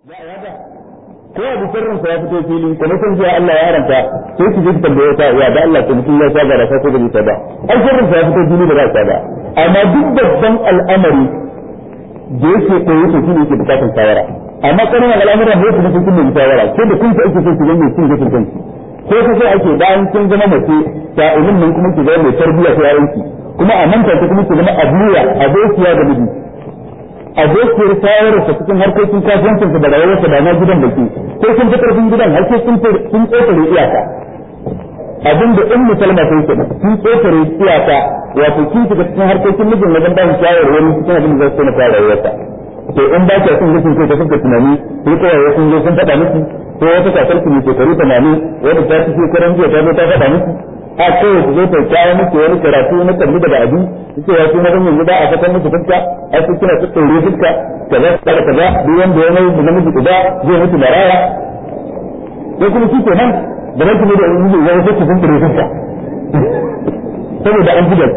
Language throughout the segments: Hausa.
ko abu sirrin sa ya fito fili kuma san cewa Allah ya haranta sai ki ji tambaye ta ya da Allah ko mutum ya saba da sai ko bai saba ai sirrin sa ya fito fili ba za ta ba amma duk babban al'amari da yake koyi to shine yake bukatun shawara amma kana al'amuran da yake cikin shawara ko da kun ake so ki ga mai cin gashin kanki ko kace ake bayan kin zama mace ta ilimin nan kuma ki ga mai tarbiyya ta yaranki kuma a nan take kuma ki zama abuya abokiya da miji abokiyar shawarar sa cikin harkokin kasuwancin sa da rayuwar sa da na gidan da ke sai kun fi karfin gidan har sai kun tsotare iyaka abin da in musulma sai ke kun tsotare iyaka wato kin shiga cikin harkokin mijin wajen ba shi shawarwari cikin abin da zai tsaya rayuwar sa to in ba ka son gushin kai ta fuska tunani sai kawai kun zo kun faɗa miki ko wata kasar ki ne shekaru 80 wanda ta ci shekaran jiya ta zo ta faɗa miki a kawai ku zo ta kawo miki wani karatu na kalli daga abin suke ya kuma dan yanzu da a saka miki fuska a cikin kina tsore fuska kaza kaza duk wanda ya mai namiji guda zai mutu maraya ko kuma kike nan da nake da yanzu ya sai kun tsore fuska saboda an buga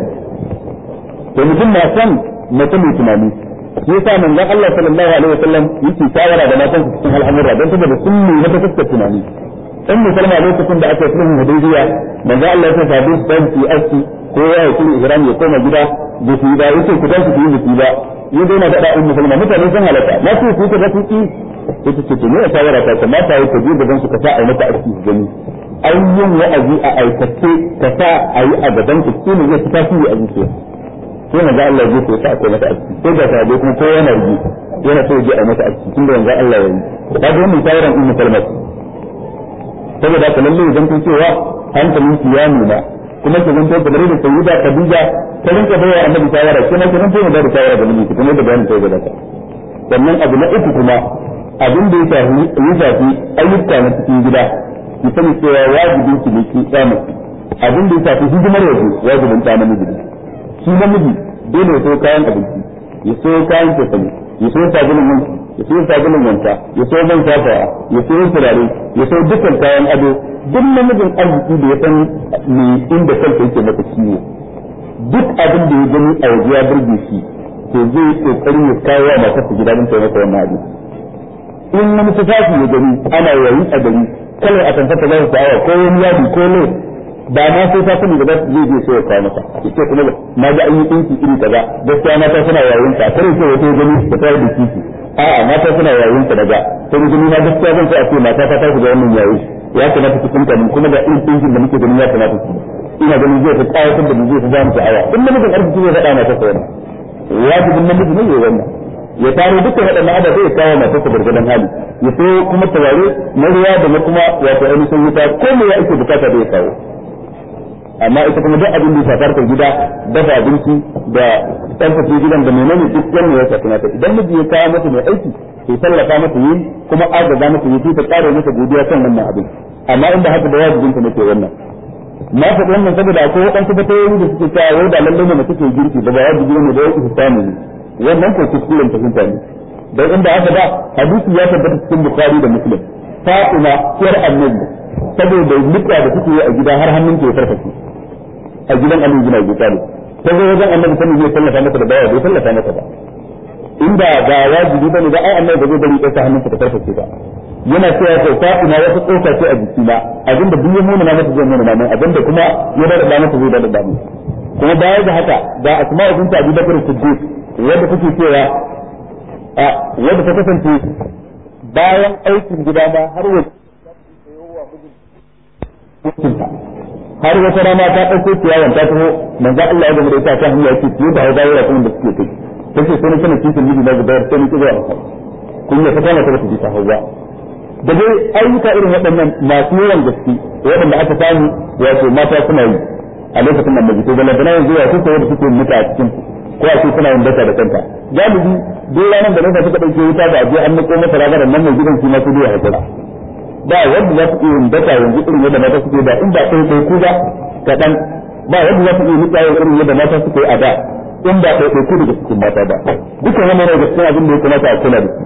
to mutum na san mutum mai tunani yasa manzon Allah sallallahu alaihi wasallam yake shawara da matan su cikin al'amura don saboda sun ne na fuskar tunani in musulma lokacin da aka sulhu hudaybiya manzo Allah ya sabu dan su aski ko ya yi kullu ihram ya koma gida da su da yake ku tashi ku yi biki ba yi dai na da da'in musulma mutane sun halaka na ce ku ta su ki ita ce ne shawara ta kuma ta yi ku ji gaban su ka sa a mata aski gani ayyin wa'azi a aikace ka sa a yi a gaban ku ne ya fita su a zuciya sai manzo Allah ya ce ta akwai mata aski sai ga sahabbai kuma ko yana rubi yana so ya ji a mata aski tunda manzo Allah ya yi kaga wannan shawaran ummu salma saboda haka lalle idan kun cewa hankalin ki ya nuna kuma ki zanto kamar da sayyida Khadija ta rinka bayar annabi shawara kuma ki zanto da shawara da miji kuma da bayanin sai da ka sannan abu na uku kuma abin da ya shafi ayyuka na cikin gida ki sani cewa wajibin ki ne ki tsama abin da ya shafi hidimar waje wajibin ta namiji shi namiji dole ya so kayan abinci ya so kayan tafiya ya so sabulun wanki ya so sabulun wanka ya so man shafawa ya so turare ya so dukkan kayan ado duk namijin arziki da ya san me inda kansa yake maka ciwo duk abin da ya gani a waje ya burge shi to zai yi kokarin ya kawo wa matarsa gida don taimaka wannan abin in wani tufafi ya gani ana yayi a gari kallon a tantar za su sa'awa ko wani yadi ko ne ba ma sai ta sani da zai je sai ya kawo mata yace kuma na ga an yi dinki iri kaza gaskiya mata suna yayin ta kare ce wato gani da tare da kici a'a mata suna yayin ta daga sai gani na gaskiya zan sai a ce mata ta tafi da wannan yayi ya kamata ki tunta mun kuma da irin dinkin da muke ganin ya kamata ki ina ganin zai ta kawatar da zai ta zama ta aya in namijin arziki zai faɗa mata sai wajibin namiji ne yayin wannan ya taro dukkan waɗannan ababai ya kawo mata gargadan hali ya so kuma taware na ruwa da kuma wato ainihin wuta ko me ya ake bukata da ya kawo amma ita kuma duk abin da ya shafar ta gida dafa abinci da tsarkake gidan da menene duk wannan ya shafi mata idan miji ya kawo mata mai aiki sai tallafa mata yi kuma agaza mata yi ta ƙara mata godiya kan wannan abin amma inda haka da wajibin ta nake wannan na faɗi wannan saboda akwai waɗansu fatayoyi da suke cewa wai da lallai ne mace ke girki da ba wajibi ne da yake ihsani ne wannan ko kuskuren fahimta ne dan inda aka ba hadisi ya tabbata cikin bukhari da muslim fatima kiyar annabi saboda nika da suke yi a gida har hannun ke farfashe a gidan annabi bin Abi Talib ta zo wajen annabi sai ya tallafa mata da baya bai tallafa mata ba inda ga wajibi bane da ai annabi bai bari ta hannunsa ta farfashe ba yana cewa ko fatima wata tsoka ce a jiki na abinda duk ya nuna mata zai nuna nan abinda kuma ya da mata zai da mu kuma baya da haka da asma'u bint Abi Bakr Siddiq wanda take cewa wanda ta kasance bayan aikin gida ma har har wata rana ta ɗauko ciyawan ta taho manzo Allah ya gama da ita ta hanya yake ciyo da hawa ya kuma da suke kai take sai kana cikin miji na gudanar sai nake zuwa kun ya fata mata ta hawa da dai ayyuka irin waɗannan masu yawan gaske waɗanda aka samu wato mata suna yi a lokacin da miji to da nan yanzu ya kusa wanda suke mutu a cikin ko a ce suna yin daka da kanta galibi duk ranar da nasa suka ɗauke wuta da aje an nako masa ragaran nan mai gidan shi ma su ya hakura ba wanda za su iya yin daka yanzu irin yadda mata suke da in ba kai kai ku ba kaɗan ba wanda za su iya nika irin yadda mata suke a da in ba kai kai ku daga cikin mata ba dukkan wannan ne gaskiya abin da ya kamata a kula da shi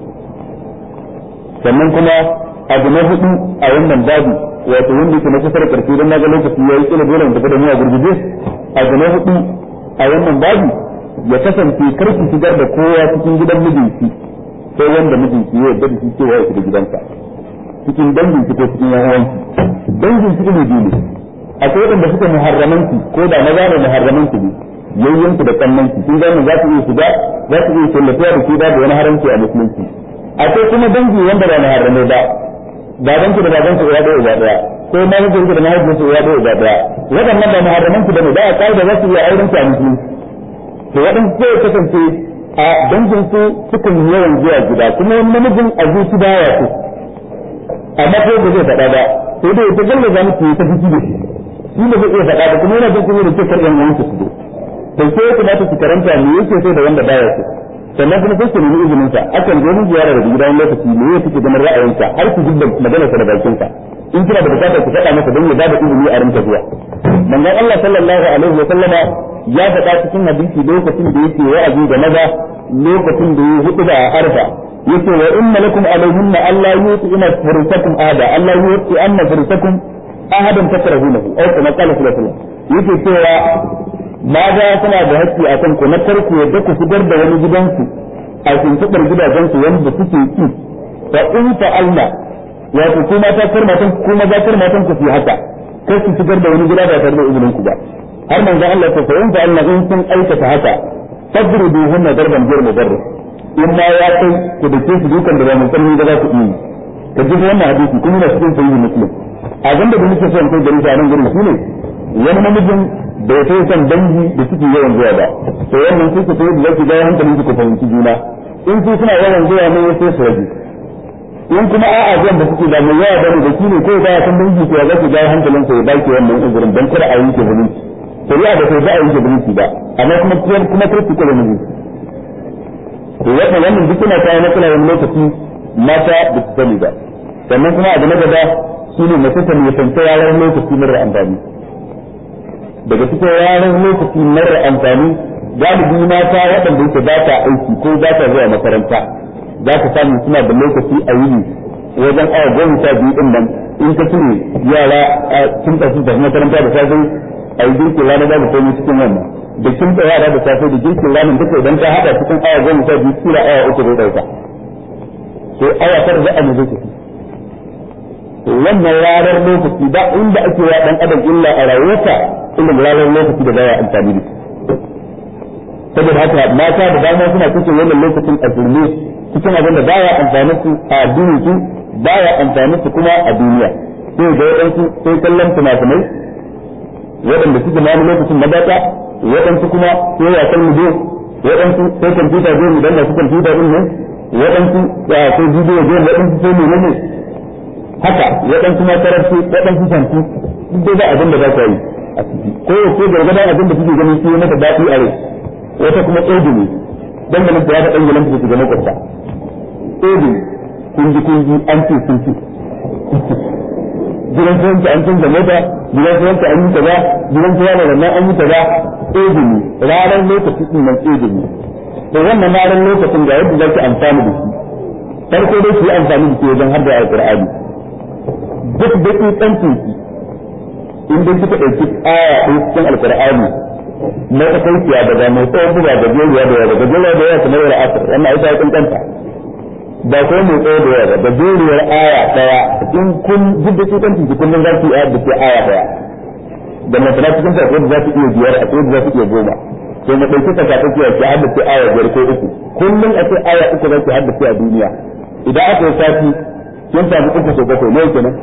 sannan kuma abu na hudu a wannan babu wato wanda yake na kusa da karfi don naga lokaci yayi kila dole mu tafi da mu a gurguje abu na hudu a wannan babu ya kasance karki shigar da kowa cikin gidan mijinki sai wanda mijinki ya yarda da shi cewa ya shiga gidansa cikin dangin ki ko cikin yan uwanki dangin ki ne dole akwai wanda suka muharramanki ko da maza da muharramanki ne yayyanki da kannanki kin ga za su iya shiga za su iya tallafiya da shi da wani haramci a musulunci akwai kuma dangi wanda ba muharramai ba babanki da babanki ya da uba daya ko mahaifinki da mahaifinki ya da uba daya wadannan ba muharramanki bane da a kai da za su iya auren ki a musulunci to wadannan sai kasance a dangin su sukan yawan zuwa gida kuma namijin a zuci baya su amma ko ba zai faɗa ba sai dai ta galla za mu ci ta fiki da shi shi ba zai iya faɗa ba kuma yana jin kuma da cikar yan uwan su zo to sai ya kamata ki karanta me yake so da wanda baya so sannan kuma sai ki nemi izinin sa akan zo mun ziyara daga gidan lokaci me yake kike ganin ra'ayinka har ki jidda magana sa da bakin sa in kina da bukatar ki faɗa masa don ya bada izini a rinka zuwa manzon Allah sallallahu alaihi wa sallama ya faɗa cikin hadisi lokacin da yake wa'azi da maza lokacin da ya hudu da arfa yake wa inna lakum alayhinna alla yu'tina furusakum ahada alla yu'tina furusakum ahadan takrahunahu aw kama qala sallallahu alaihi wasallam yake cewa maza suna da haƙƙi akan ku na karku yadda ku shigar da wani gidansu a tuntuɓar gidajensu wanda suke ki fa in fa'alna wato kuma ta karmatan kuma za karmatan ku fi haka kai su shigar da wani gida ba tare da izinin ku ba har manzo Allah ya ce fa in fa'alna in sun aikata haka fadribuhunna darban ghayr mudarrib in ma ya kai ku da ke su dukan da ba mun sanni da za ku yi ka ji wannan hadisi kuma na cikin sahih muslim abin da muke son kai gari a nan gurin shine wani namijin da ya san dangi da suke yawan zuwa ba to wannan sai ku tayi da zaki ga hankalin ku fahimci juna in su suna yawan zuwa ne sai su rage in kuma a'a zan da suke da mai yawa bane da shine ko da san dangi ko zaki ga hankalin sa ya baki wannan uzurin dan kada a yi ke bane shari'a da sai za a yi ke bane ba amma kuma kirki ko da miji to wannan duk yana kawo matsala wani lokaci mata da su sani ba sannan kuma abu na gaba shine mace ta ne san yaran lokaci mara amfani daga cikin yaran lokaci mara amfani galibi mata waɗanda yake ba ta aiki ko ba ta zuwa makaranta za ka samu suna da lokaci a yini wajen awa 12 din nan in ka cire yara sun tafi da makaranta da safe a yi girki rana da komai cikin wannan da kin da yara da safe da girkin ranar duka idan ka hada cikin awa 12 kila awa 3 zai dauka to awa tar da an zai tafi wannan ranar lokaci ba inda ake wa dan adam illa a rayuwarsa illa ranar lokaci da baya amfani da saboda haka mata da dama suna cikin wannan lokacin a zulmi cikin abin da baya amfani su a addinin su baya amfani su kuma a duniya sai ga wadansu sai kallon tunatunai waɗanda suke ma lokacin na bata waɗansu kuma sai wasan mudo waɗansu sai kwamfuta zai mu danna su kwamfuta din ne waɗansu sai bidiyo zai waɗansu sai mu ne haka waɗansu ma karatu waɗansu santu duk da abin da za ka yi a ciki ko sai gargadan abin da kuke ganin sai mata daɗi a rai wata kuma tsodi ne dan ganin da ya ɗan gilan su ga makwabta tsodi kunji an ce sun ce gidan tuwanci an canza mota gidan tuwanci an yi kaza gidan tuwanci da nan an yi kaza tsegumi ranar lokacin din nan tsegumi to wannan ranar lokacin da yadda zaki amfani da shi farko dai ki amfani da shi wajen har da alqur'ani duk da ki tsantin ki in dai kika dauki aya ɗin cikin alqur'ani na ta kai daga mai tsawon buga da gajeriya da yawa kamar yar asr wannan ita ya kankanta ba ko mai tsaye da yawa da juriyar aya daya in kun jidda su kan cikin kullun zaki aya da ke aya daya da masana cikin ta ko za su iya biyar a ko za su iya goma sai na dauki ta ta kiyaye ki haddace aya biyar ko uku kullun a ce aya uku zaki haddace a duniya idan aka yi sati kin samu uku so bakwai ne kenan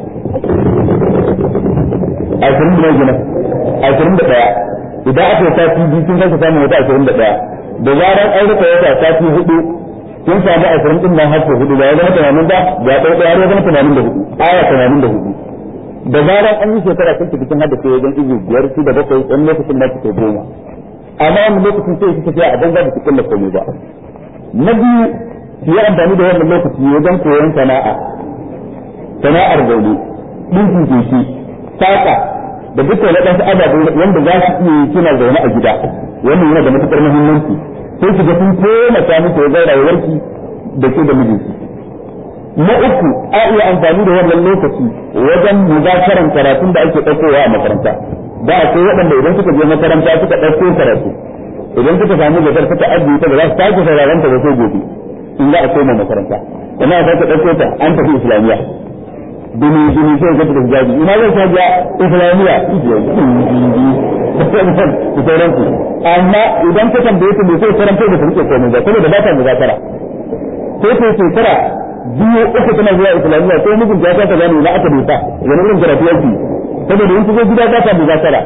20 ne kenan 21 idan aka yi sati biyu kin zaka samu wata 21 da zaran an rika wata sati hudu kin samu 20 din nan har sai hudu da ya zama 80 da ya dai ya zama 84 aya 84 da zaran an yi shekara kun cikin hadda sai wajen izu biyar su da bakwai wani lokacin da kike goma amma wani lokacin sai kike tafiya a banza da cikin komai ba na biyu ki yi amfani da wannan lokaci wajen koyon sana'ar dauli dinkin kishi saka da dukkan wadansu ababe wanda za su iya kina zaune a gida wannan yana da matukar muhimmanci sai ki ga sun koma ta miki wajen rayuwarki da ke da mijinki na uku a iya amfani da wannan lokaci wajen muzakaran karatun da ake ɗaukowa a makaranta da akwai waɗanda idan suka je makaranta suka ɗauko karatu idan suka samu gasar suka ajiye ta ba za su sake sauraron ta ba sai gobe in za a koma makaranta kuma a sake ɗauko ta an tafi islamiyya duni sai ga da hijabi ina zan sa ga islamiyya da sauransu amma idan ka tambaye ta me sai karanta da take komai ba saboda ba ta muzakara sai ta shekara biyu uku tana zuwa islamiyya sai mijin ya ta gane na aka duka wani irin karatu yake saboda in kuje gida ba ta muzakara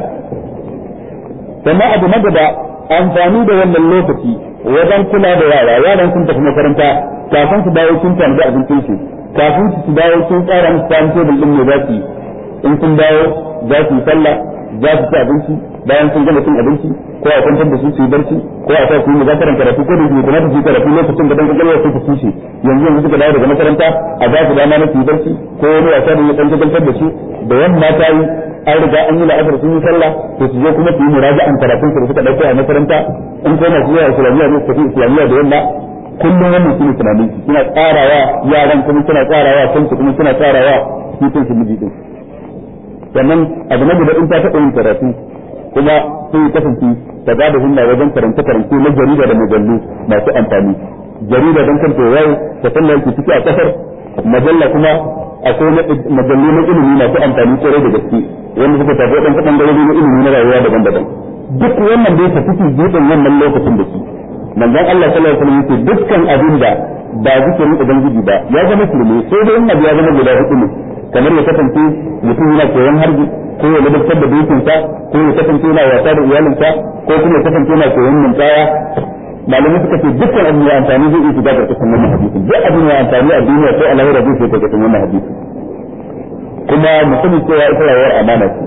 sannan abu na gaba amfani da wannan lokaci wajen kula da yaran sun tafi makaranta kafin su dawo sun tanadi abincin su kafin su dawo sun tsara musu time table din ne za su in sun dawo za su yi sallah za su ci abinci bayan sun gama cin abinci ko a kwantar da su su yi barci ko a sa su yi muzakaran karatu ko da kuma su yi karatu lokacin da dan gaggalawa su tushe yanzu suka dawo daga makaranta a za su dama na su yi barci ko wani wasa da ya dan gaggalatar da su da yamma ta yi an riga an yi la'asar sun yi sallah to su je kuma su yi muraja'an karatun su da suka dauko a makaranta in ko masu zuwa islamiyya ne su tafi islamiyya da yamma kullum wannan shine tunanin kina tsarawa yaran kuma kina tsarawa kanki kuma kina tsarawa kitin su miji din sannan abu na gaba in ta taɓa yin karatu kuma sai ya kasance ta ba da himma wajen karance na jarida da mujallu masu amfani jarida don kanta yau ta san yake ciki a kasar majalla kuma akwai majallu na ilimi masu amfani kwarai da gaske wanda suka tafi waɗansu ɓangarori na ilimi na rayuwa daban-daban duk wannan dai ta fiti gefen wannan lokacin da su manzon Allah sallallahu alaihi wasallam yake dukkan abin da ba zikirin ubangiji ba ya zama shirme sai dai in abu ya zama guda hudu ne kamar ya kasance mutum yana koyon harbi ko ya ladabtar da dukinsa ko ya kasance yana wasa da iyalinsa ko kuma ya kasance yana koyon ninkaya malamai suka ce dukkan abin ya amfani zai iya shiga karkashin wannan hadisi duk abin ya amfani a duniya ko a lahira zai shiga karkashin wannan hadisi kuma mutumin cewa ita rayuwar amana ce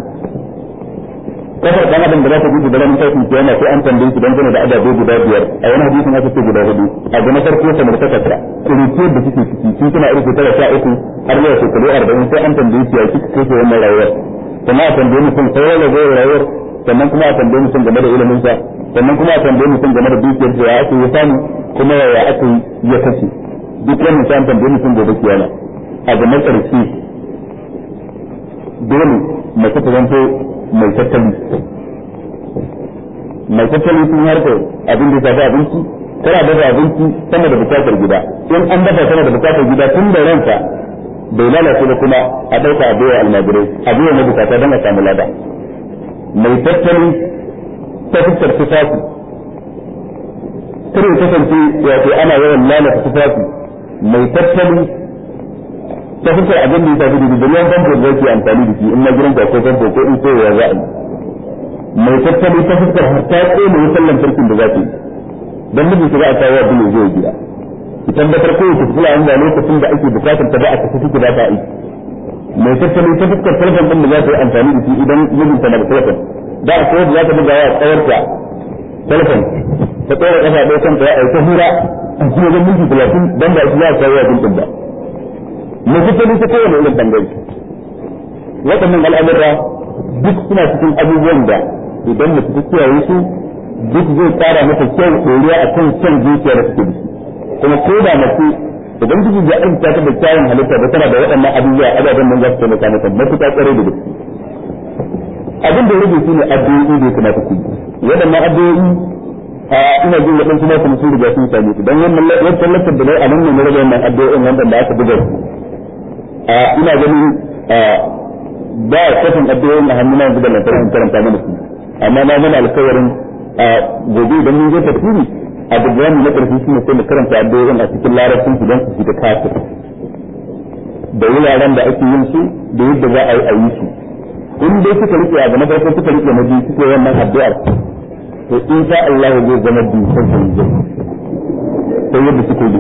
kafar dan adam da za ta gudu da ranar tashin kiyama sai an tambaye shi dangane da adabai guda biyar a wani hadisin aka ce guda hudu abu na farko samar ta kasra kuriciyar da suke ciki sun suna irin shekara 13 har zuwa shekaru 40 sai an tambaye shi ya kika kai wannan rayuwar kuma a tambaye mutum sauran rayuwar rayuwar sannan kuma a tambaye mutum game da ilimin sa sannan kuma a tambaye mutum game da dukiyar da ya ake ya samu kuma ya ake ya kashe duk wannan sai an tambaye mutum gobe kiyama abu na ƙarshe dole mace ta zanto mai tattali sun harka abin da zaɓi abinci tana dafa abinci sama da bukatar gida in an dafa sama da bukatar gida tun da ranka bai lalace ba kuma a ɗauka a baiwa almajirai a baiwa na bukata don a samu lada mai tattali ta fuskar tufafi kare kasance wato ana yawan lalata tufafi mai tattali ta fuskar abin da ya tafi da ruwan famfo da yake amfani da shi in na gidan ko famfo ko in so ya za'a mai tattali ta fuskar har ta kone wutar lantarkin da za ta yi don mijin su za a kawo abin da zai gida ki tabbatar ko ki kula an ga lokacin da ake bukatar ta ba a tafi take da ta aiki mai tattali ta fuskar telefon din da za ta yi amfani da shi idan mijin ta na da telefon da a kowa da za ta buga wa tsawarta telefon ta tsora kasa ɗaya kanta ya aika hura a cikin wajen minti 30 don ba shi za a kawo abin din ba mai tattali ta kowane irin bangare waɗannan al'amura duk suna cikin abubuwan da idan mutum ta kiyaye su duk zai tsara mata kyau ɗoriya a kan kyan zuciya da suke da kuma ko da mace idan jiki ya arzika ta da kyawun halitta da tana da waɗannan abubuwa ababen nan za su taimaka mata matuƙa tsare da gaske abin da rage shi ne addu'o'i da ya kamata ku yi waɗannan addu'o'i ina jin waɗansu na kuma sun riga sun same su don wannan wancan lantar da a nan ne na rage wannan addu'o'in wanda da aka buga su ina ganin ba kafin addu'o'in a hannuna yanzu da lantarki karanta mana su amma na mana alkawarin gobe idan mun je tafsiri abu da mu na karfi shine sai mu karanta addu'o'in a cikin larabcin su don su fita kafir da wuraren da ake yin su da yadda za a yi su in dai suka rike abu na farko suka rike na biyu suke wannan addu'ar to insha Allah zai zama dukkan su sai yadda suke yi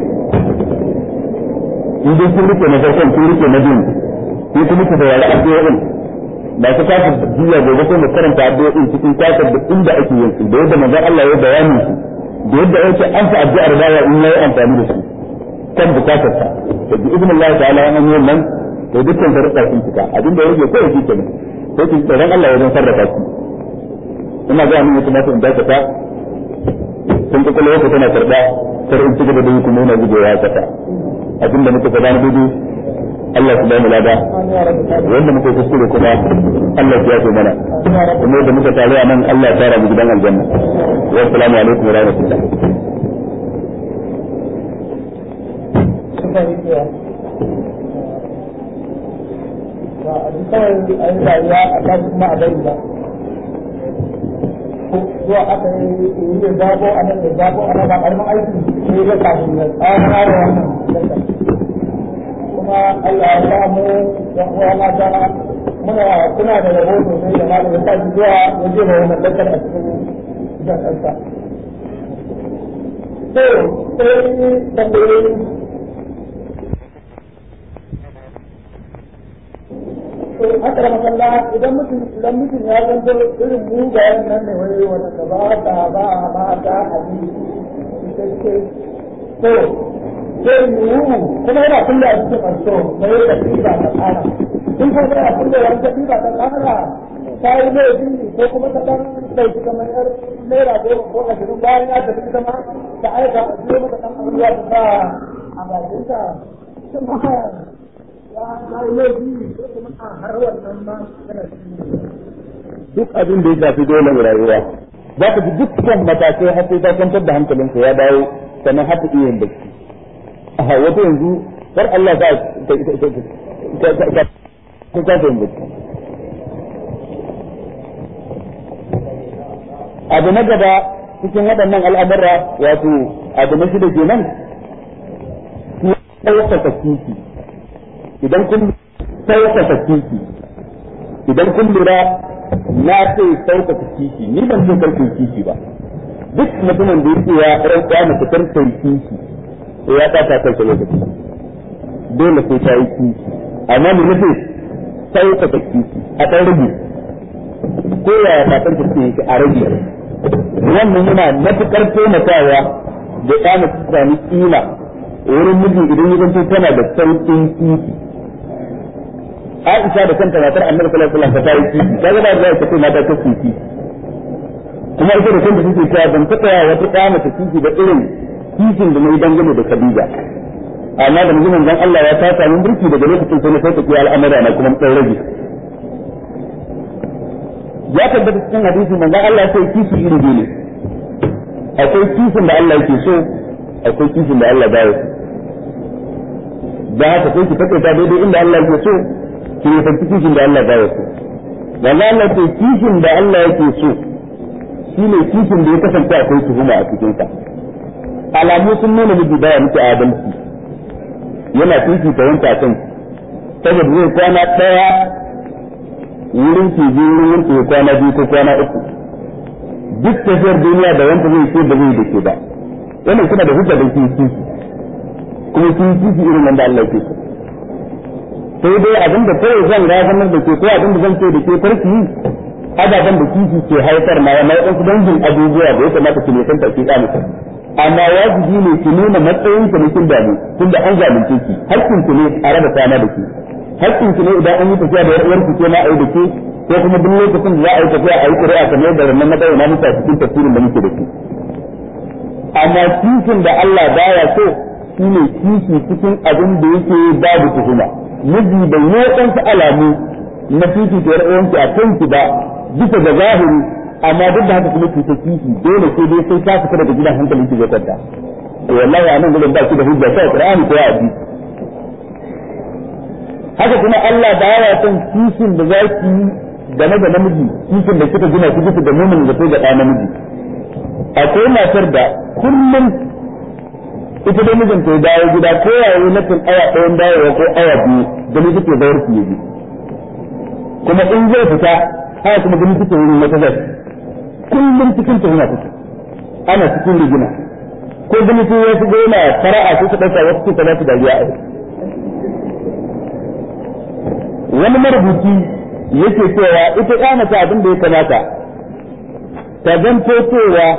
in dai sun rike na farkon sun rike na biyu sai kuma ku saurari addu'o'in ba su kafa jiya gobe sai mu karanta addu'o'in cikin kafir da inda ake yin su da yadda manzon Allah ya bayani su da yadda yake an fa addu'ar baya in yayi amfani da su kan bukatar sa to bi idnillah ta'ala an yi nan to dukkan sarrafa sun fita abin da yake kai shi kenan sai ki tsoron Allah ya sarrafa shi ina ga mun mutum in dakata sun ka kula yake tana karba sai in cigaba da yi kuma ina gujewa kasa abin da muka faɗa na dudu Allah su bamu lada wanda muka kuskure kuma Allah ya ce mana kuma da muka tare a nan Allah ya tara mu gidan aljanna wa assalamu alaikum wa rahmatullah iya rikewa ba a ji kawai a yi rayuwa a tashi kuma a bari ba zuwa aka yi ya zabo a nan da zabo a nan ba ƙaramin aiki ne ya kafin ya tsara da wannan kuma Allah ya samu yan uwa mata kuna da rabo sosai da malam ya tashi zuwa ya je da wannan dakar a cikin jakarta to sai tambayoyi to haka da masalla idan mutum ya zanto irin mugayen nan ne wai wata da ba ta hadisi to sai yiwu kuma yana kulle a cikin maso na yau da ba ta tsara in ko yana kulle wani tafi ba ta tsara ta yi laifi ko kuma ta ɗan ɗauki kamar yar naira goma ko ashirin bayan ya tafi ita ma ta aika a cikin mata ɗan abubuwa ta sa a bakinta shi ma ya yi laifi ko kuma a har wannan ma yana duk abin da ya shafi dole rayuwa za ka ji dukkan matakai har sai ta kwantar da hankalinka ya dawo sannan har ta iya yin bacci wata yanzu kar Allah ta fahimci abu na gaba cikin waɗannan al'amura wato abu na shida kenan su ɗaukaka kifi idan kun ɗaukaka kifi idan kun lura na ce ɗaukaka kifi ni ban ce karfin kifi ba duk mutumin da yake ya rantsa masa karfin kifi ya ta kansa lokaci dole sai ta yi kifi amma mu nufi ɗaukaka kifi a ɗan rage ko yaya fatan ta ce yake a rage wannan yana matuƙar taimakawa da ɗana su sami kima wurin miji idan ya zanto tana da sauƙin kifi Aisha da kanta matar Annabi sallallahu alaihi wasallam ta yi kifi kaga da zai tafi mata ta kifi kuma ita da kanta take cewa ban taɓa wata ɗana ta kifi da irin kifin da mai dangane da Khadija amma da mijin dan Allah ya ta samu burki daga lokacin sai na sai tafiya al'amura na kuma dan rage ya tabbata cikin hadisi manzon Allah ya ce kifi iri biyu ne akwai kifin da Allah yake so akwai kifin da Allah baya so da haka sai ki take ta daidai inda Allah yake so ki ne fanci kifin da Allah baya so manzon Allah ce kifin da Allah yake so shine kifin da ya kasance akwai tuhuma a cikin sa alamu sun nuna miji baya miki adalci yana fifita wanta kan saboda zai kwana daya wurin ki je wurin ki kwana biyu ko kwana uku duk tafiyar duniya da wanda zai ce da zai da ke ba wannan kuna da hujja da kifi kuma kifi irin wanda Allah ke so sai dai abin da kai zan ga ganin da ke ko abin da zan ce da ke farki ababen da kifi ke haifar na wasu dangin abubuwa da ya kamata ki ne san tafi mutum amma wajibi ne ki nuna matsayin ki ne kin damu tunda an zalunce ki hakkin ki ne a raba kwana da ki hakkin ki ne idan an yi tafiya da yarwar ki ke ma a yi da ke ko kuma duk lokacin da za a yi tafiya a yi ƙuri'a kamar da wannan matsayi na musa cikin tafsirin da muke da shi amma kifin da Allah baya so shine kifi cikin abin da yake babu tuhuma miji da yawanci alamu na kifi da yarwanki a kanki ba bisa ga zahiri amma duk da haka kuma cuta kifi dole sai dai sai ka fita daga gidan hankalin ki zai kwanta to wallahi anan gurin ba ki da hujja sai Qur'ani ko hadisi haka kuma Allah ba ya son kifin da zaki game da namiji kifin da kika gina ki bisa da mumin da sai ga namiji akwai matar da kullum ita da mijin ta dawo gida ko yayi na kan awa ɗayan dawowa ko awa biyu da ni take bayar ki yaji kuma in zai fita haka kuma gani take wurin wata zai kullum cikin ta yana fita ana cikin rigina ko gani sai ya shigo yana fara'a sai ta dauka wasu ta za su dariya a wani marubuci yake cewa ita ƙamata abin da ya kamata ta zanto cewa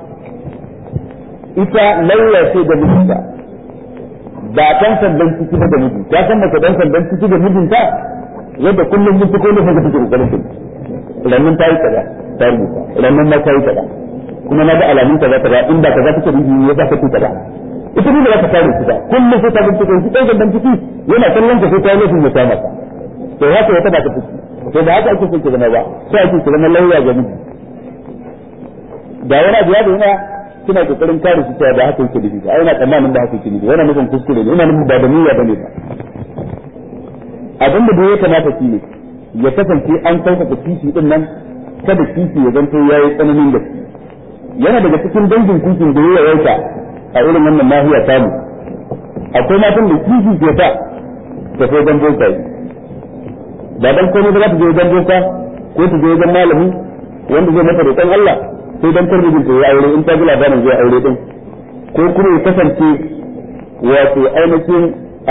ita lauya ce da mijinta ba kan sandan ciki da miji ta san mace dan sandan ciki da mijinta yadda kullum mun tuko ne fa take kokarin rannan ta yi kaza ta rubuta rannan ma ta yi kaza kuma na ga alamun kaza kaza inda kaza take rubuta ya ba ta kaza ita ne da ta kare ki ba kullum sai ta bincike ki dan sandan ciki yana kallon ka sai ta yi ya ta maka to haka ya taba ta ciki to da haka ake so ki zama ba sai ake ki zama lauya ga miji da wani abu ya da yana kina kokarin kare shi cewa da haka yake nufi ai ina tsammanin da haka yake nufi wannan nufin kuskure ne ina nufin ba da niyya bane ba abinda da ya kamata shi ne ya kasance an sauƙaƙa kishi din nan kada kishi ya zanto yayi tsananin gaske yana daga cikin dangin kishin da ya yawaita a irin wannan nahiya tamu akwai matan da kishi ke sa ta sai dan boka ba dan komai ba za ta je dan boka ko ta je dan malami wanda zai mata roƙon Allah sai dan tarbijin ta ya aure in ta ji labarin zai aure din ko kuma ya kasance wato ainihin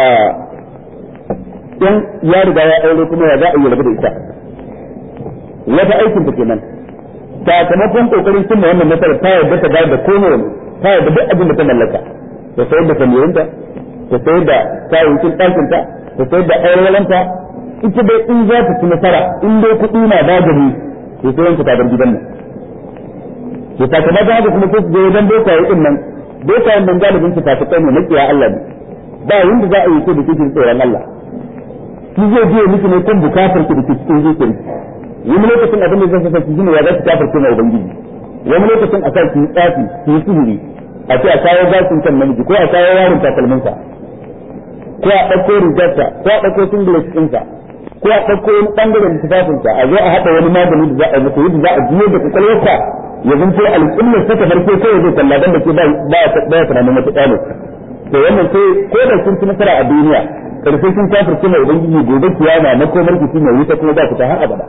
in ya riga ya aure kuma ya za a yi rabu da ita wata aikin ta kenan sakamakon kokarin cimma wannan nasarar ta yarda ta bayar da komai ta yarda duk abin da ta mallaka ta sayar da kamirinta ta sayar da kayayyakin ɗakinta ta sayar da aurewalanta ita dai in za ta ci nasara in dai kuɗi na bagari to sai yanka ta bar gidan nan to sakamakon haka kuma sai su je wajen bokaye din nan bokayen nan galibin su fasikai ne makiya Allah ne ba yanda za a yi ko da cikin tsoron Allah shi zai biye miki ne kan bukatar ki da ke cikin zuciyar wani lokacin abin da zai saka ki ne ya za ki kafirce mai ubangiji wani lokacin a sa ki tsafi ki sihiri a ce a kawo gashin kan namiji ko a kawo yaron takalminsa ko a ɗauko rigarsa ko a ɗauko singlet ɗinsa ko a ɗauko wani ɓangaren tufafinsa a zo a haɗa wani magani da za a yi masa yadda za a biyo da kwakwalwarsa ya zanto alƙullar ta farko ko ya zai kalla dan da ke ba ya tunanin wata ɗano to wannan sai ko da kun ci nasara a duniya karfe sun kafirce mai ubangiji gobe kiyama na komar ki mai wuta kuma za ku ta har abada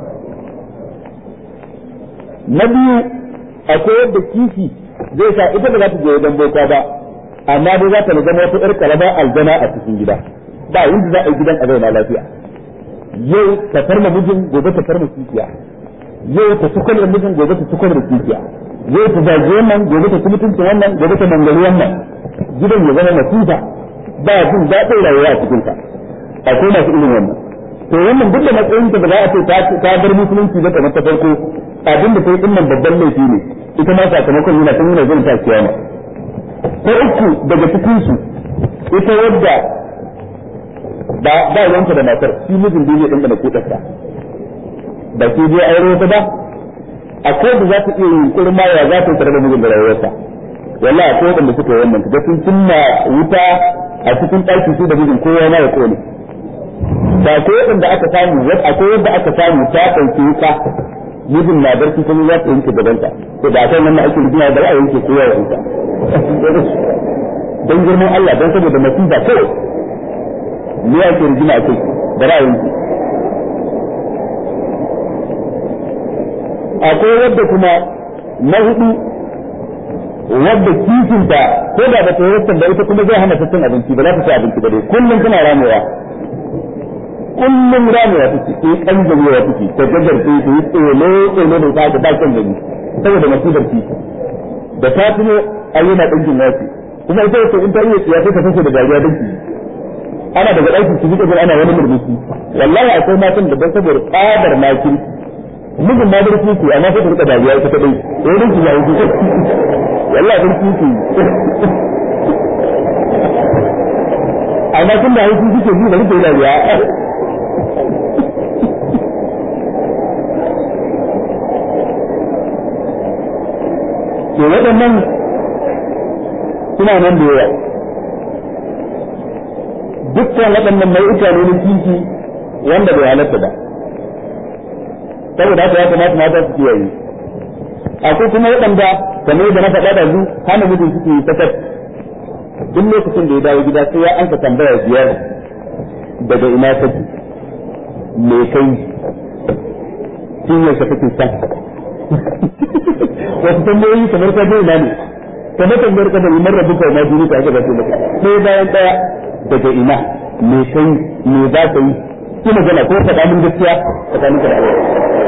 na biyu akwai yadda kishi zai sa ita ba za ta je wajen boka ba amma dai za ta zama wata ƴar kalaba aljana a cikin gida ba yanda za a yi gidan a zauna lafiya yau ta farma mijin gobe ta farma kikiya yau ta tukar da mijin gobe ta tukar da kikiya yau ta zage wannan gobe ta mutunta wannan gobe ta mangali wannan gidan ya zama masifa ba jin daɗin rayuwa a cikin sa akwai masu irin wannan to wannan duk da matsayin ta ba za a ce ta bar musulunci ba kamar ta farko abin da kai dinnan babban laifi ne ita ma sakamakon yana tun yana zan ta kiyama ko uku daga cikin su ita wadda ba yanka da matar shi mijin da zai dinga da kudarsa da ke je aure ta ba akwai da za ta iya yin kurma ya za ta tare da mijin da rayuwarsa wallahi akwai wanda suka yi wannan kaga sun cinna wuta a cikin ɗaki su da mijin kowa ma ya kone da akwai wanda aka samu akwai wanda aka samu ta ɗauki wuta mijin na barci kuma za ta yanke gabanta to da akan wannan ake rigina da ra'ayin ke kowa ya wuta don girman Allah don saboda masifa kawai ne ake rigina a kai da ra'ayin ke akwai wadda kuma na hudu wadda kishinta ko da ba ta yi da ita kuma zai hana ta cin abinci ba za ta ci abinci ba dai kullum tana ramewa take ke kanjamewa take ta gajar ta yi tsole da ta ba kan gani saboda masifar kishi da ta tuno ayyana ɗinkin yaki kuma ita wace in ta iya tsiya sai ta fashe da dariya dinki ana daga ɗakin su duka ana wani murmushi wallahi akwai matan da ban saboda tsadar makirki mijin ma barci ce amma sai ta rika dariya ita kadai wurin ki yayi ki wallahi barci ce amma kun da yi kike ji da rike dariya to waɗannan suna nan da yawa dukkan waɗannan nau'uka ne na kishi wanda bai halatta ba saboda haka ya kamata mata su kiyaye akwai kuma waɗanda kamar da na faɗa da zu hana mijin suke yi sakat duk lokacin da ya dawo gida sai ya ansa tambaya biyar daga ina kake me kai shin ya ka kake san wasu tambayoyi kamar ka je ina ne kamar tambayar ka da imar rabuka ma duni ka ga ba sai bayan daya daga ina me kai me za ka yi ki magana ko faɗa min gaskiya tsakanin ka da Allah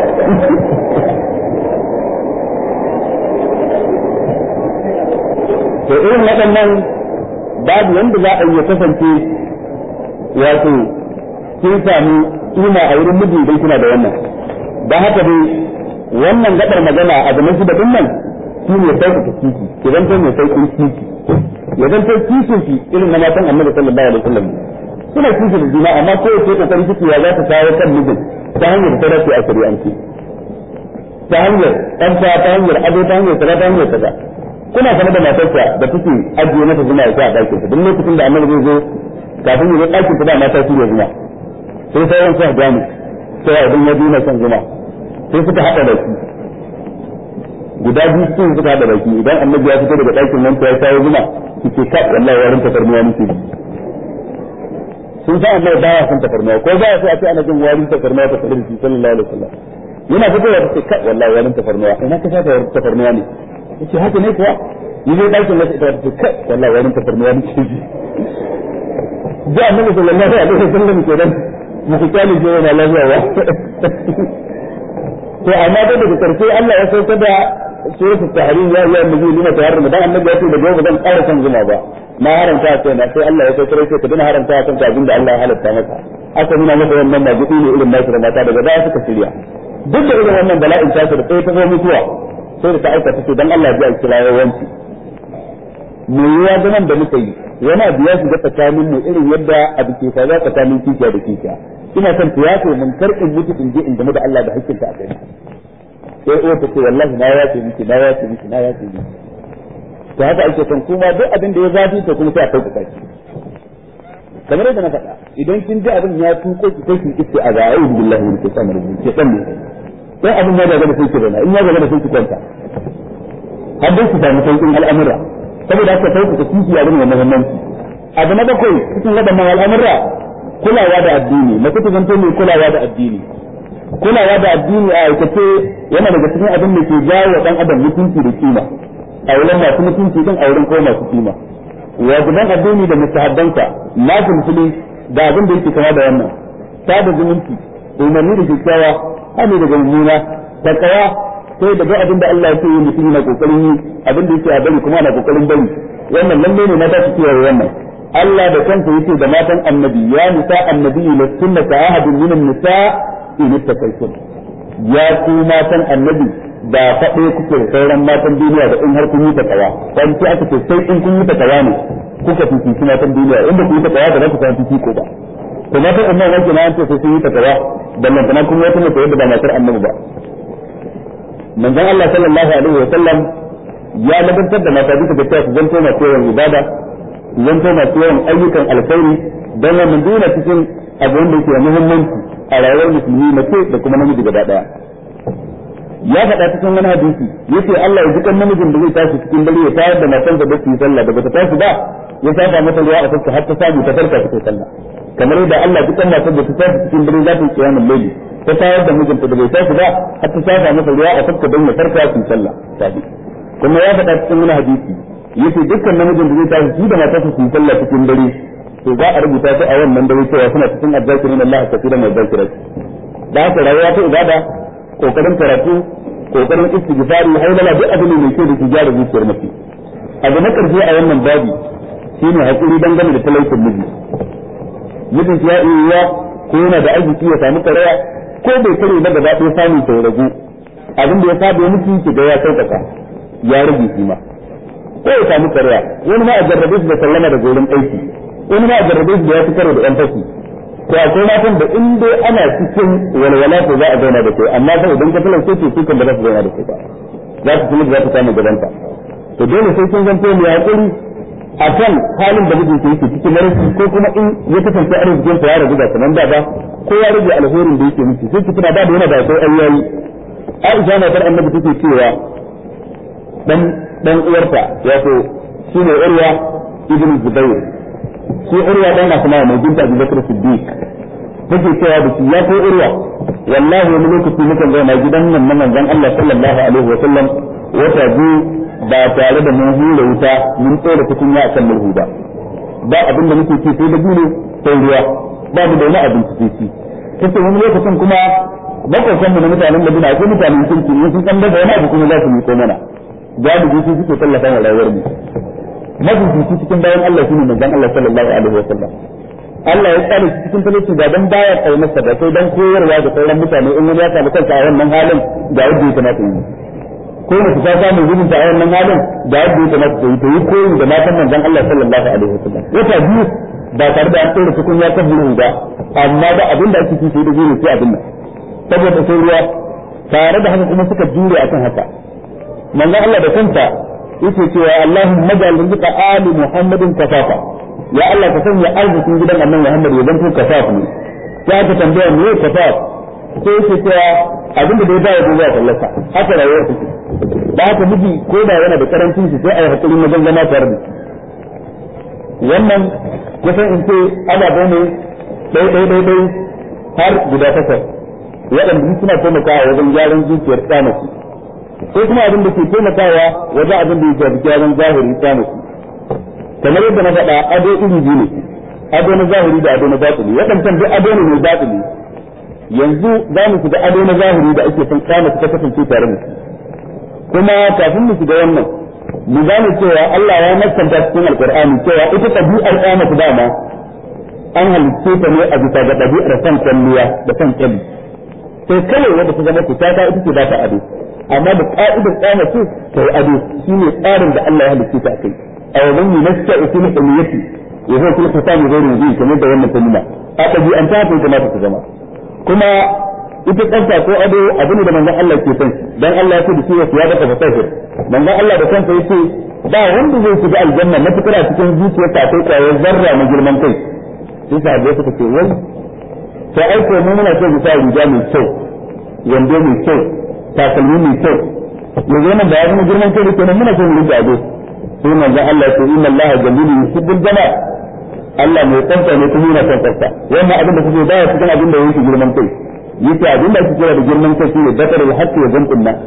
to irin waɗannan babu wanda za a yi kasance wato kin sami ina a wurin miji idan kina da wannan dan haka dai wannan gabar magana a zaman shi da dinnan shi ne sauƙi kici idan ta ne sauƙin kici idan ta kici shi irin na matan Annabi sallallahu alaihi wasallam suna kici da juna amma ko ce kokarin kici ya za ta kawo kan mijin ta hanyar da ta dace a shari'anci ta hanyar ɗanta ta hanyar ado ta hanyar kaza ta hanyar kaza kuna sanar da matarsa da take ajiye mata zuma ya a ɗakin ta duk lokacin da annabi zai zo kafin ya zo ɗakin ta da mata su zuma sai sauran su gane sai idan ya dina son zuma sai suka haɗa baki guda biyu sun suka haɗa baki idan annabi ya fito daga ɗakin wanda ya kawo zuma suke ka wallahi warin tafarnuwa nake sun sa annabi baya son tafarnuwa ko baya so a ce ana jin warin tafarnuwa ta sallallahu alaihi wasallam yana fitowa da ka wallahi warin tafarnuwa ina ka saka tafarnuwa ne yace haka ne kuwa yi zai ɗakin wata ita ta kai wallahi warin tafarnuwa nake ji da annabi sallallahu alaihi wasallam kenan muku kyale je yana lafiya to amma da daga karshe Allah ya sauka da suratul tahrim ya ayyuhan nabiy lima taharrama dan annabi ya ce da gobe zan ƙara san zuma ba na haramta sai na sai Allah ya sauka sai ka dina haramta kan abin da Allah ya halatta maka aka nuna maka wannan ba gudu ne irin nasu da mata daga baya suka shirya duk da irin wannan bala'in ta da sai ta zo mutuwa sai da ta aikata ce dan Allah ya kira yawanci me ya zaman da muka yi yana biya shi da tsakanin mu irin yadda abu ke faruwa tsakanin kishiya da kishiya ina son ta yafe mun karkin mutu in je in game da Allah da hakkinta a kai sai uwa ta ce wallahi na yafe miki na yafe miki na yafe miki to haka ake son kuma duk abin da ya zafi to kuma sai a kauka kai kamar yadda na faɗa idan kin ji abin ya tuko ki sai ki iske a ga'a billahi min shaitanir rajim ke san ne sai abin ya daga da sai ki rana in ya daga da sai ki kwanta har dai ki samu sauƙin al'amura saboda haka sai ku kishi abin mai muhimmanci abu na bakwai cikin waɗannan al'amura kulawa da addini mace ta zanto mai kulawa da addini kulawa da addini a aikace yana daga cikin abin da ke jawo wa dan adam mutunci da kima a wurin masu mutunci din a wurin ko masu kima wajiban addini da mustahabbansa na fulfuli da abin da yake kama da wannan sada zumunci umarni da kyakkyawa hali daga mummuna takawa sai da duk abin da Allah ya ce mutum yana kokarin yi abin da yake a bari kuma ana kokarin bari wannan lalle ne na ta kiyaye wannan Allah da kansa yake da matan annabi ya nisa annabi lastunna ka ahadun min an-nisa in ittakaytum ya ku matan annabi da faɗe kuke da sauran matan duniya da in har kun yi takawa dan sai aka ce sai in kun yi takawa ne kuka fifi matan duniya inda kun yi takawa da za ku san fifi ko ba to matan annabi wake na ce sai sun yi takawa dan nan kana kun wata mace da ba matar annabi ba manzon Allah sallallahu alaihi wa sallam ya labantar da mata duka da ta su zanto masu yawan ibada zanto masu yawan ayyukan alkhairi don wannan dole cikin abu wanda yake da muhimmanci a rayuwar musulmi mace da kuma namiji gaba daya ya faɗa cikin wani hadisi yace Allah ya jikan namijin da zai tashi cikin dare ya tayar da matansa da su yi sallah da bata tashi ba ya saka mata ruwa a fuska har ta samu ta farka ta sallah kamar yadda Allah jikan matar da ta tashi cikin dare za ta yi kiyamul layli ta tayar da mijinta da bai tashi ba har ta saka mata ruwa a fuska don ya farka su sallah tabi kuma ya faɗa cikin wani hadisi yace dukkan namijin da zai tashi shi da matarsa su yi sallah cikin dare to za a rubuta su a wannan dare cewa suna cikin azzakirin Allah kafiran wa zakirat da haka rayuwa ta ibada kokarin karatu kokarin istighfari hailala duk abin da yake da tijara zuciyar mace abu na karshe a wannan babi shine hakuri dangane da talaucin miji ya iya ko yana da arziki ya samu karaya ko bai kare ba gaba ɗaya samun sai ragu abin da ya saba miki ki ga ya sauƙaƙa ya rage shi ma ko ya samu karaya wani ma a jarrabe shi da sallama da gurin aiki wani ma a jarrabe shi da ya fi karo da ɗan fashi to akwai matan da in dai ana cikin walwala to za a zauna da kai amma fa idan ka talauce ce su kan da za su zauna da kai ba za su kuma za ta samu gabanta to dole sai kun zanto mai hakuri akan halin da mijin ke yake cikin marasi ko kuma in ya kasance arzikin sa ya rabu da sanan da ba ko ya rage alherin da yake miki sai kina da yana da sai ayyayi Aisha na tar annabi take cewa dan uwarta wato shine Urwa ibn Zubayr shi Urwa dan Asma mai binta Abu Bakr Siddiq take cewa da shi ya ko Urwa wallahi wani lokaci mukan zauna gidan nan na manzon Allah sallallahu alaihi wa sallam wata biyu ba tare da mun hura wuta mun tsora tukunya akan murhu ba abin da muke ci sai da gune sai ruwa babu da wani abin ci kace wani lokacin kuma bakwasan mu da mutanen Madina ko mutanen kirki ne sun san daga wani abu kuma za su miko mana galibi su suke tallafa wa rayuwar mu mafi cikin bayan Allah shine manzon Allah sallallahu alaihi wa sallam Allah ya tsare shi cikin talauci ga dan baya kaunarsa da sai dan koyarwa da sauran mutane in wani ya samu kansa a wannan halin ga yadda ya kamata yi ko mutum ta samu gudun ta a wannan halin ga yadda ya kamata ta yi koyi da matan manzon Allah sallallahu alaihi wa sallam wata biyu ba tare da an tsere cikin ya tabbulu ba amma da abin da ake ci sai da gure sai abin nan saboda sai ruwa tare da haka kuma suka jure akan haka manzon Allah da kanta yake cewa Allahumma ja'al rizqa ali Muhammadin kafafa ya Allah ka sanya arzikin gidan annabi Muhammad ya zanto kafafa ne sai aka tambaya me kafaf sai yake cewa abinda da ya bayar da zuwa fallasa haka rayuwar take da haka miji ko da yana da karancin shi sai a yi hakuri wajen zama tare da wannan kusan in ce ababe ne dai har guda takwas waɗanda suna taimakawa wajen gyaran zuciyar tsamaki ko kuma abin da ke taimakawa wajen abin da ya shafi gyaran zahiri tsamaki kamar yadda na faɗa ado iri biyu ne ado na zahiri da ado na batini waɗancan duk ado ne mai batini yanzu za mu shiga ado na zahiri da ake son tsamaki ta kasance tare da shi kuma kafin mu shiga wannan mu gane cewa Allah ya nassanta cikin alqur'ani cewa ita tabi'ar tsamaki dama an halitta ta ne a bisa ga ɗabi'ar san kwalliya da san kyalli sai kawai wanda ta zama kuta ta ita ce ba ta ado amma da ka'idar tsama ce ta yi ado shine tsarin da Allah ya halitta ta akai a wajen yi nasta usul ilmiyati ya zai kuma ta mu zai rubi kamar da wannan kalma a ɗabi'an ta ta kamata ta zama kuma ita tsafta ko ado abin da manzon Allah ke son dan Allah ya ce da shi ya baka fasahir manzon Allah da kansa yace ba wanda zai shiga aljanna matukar a cikin zuciyarsa akwai kwayar zarra na girman kai sai sahabbai suka ce wai sai aiko mu muna so mu sa riga mai kyau wando mai kyau takalmi mai kyau yanzu nan da ya zama girman kai kenan muna so mu rinda ado sai manzon Allah ya ce inna Allah jamilun yuhibbul jamal Allah mai tsafta ne kuma yana son tsafta wannan abin da kuke baya cikin abin da yake girman kai yace abin da ake kira da girman kai shine dakarul haqqi wa jam'un nas